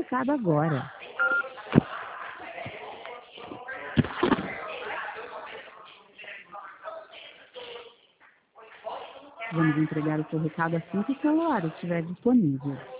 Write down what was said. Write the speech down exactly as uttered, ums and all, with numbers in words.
recado agora. Vamos entregar o seu recado assim que o seu horário estiver disponível.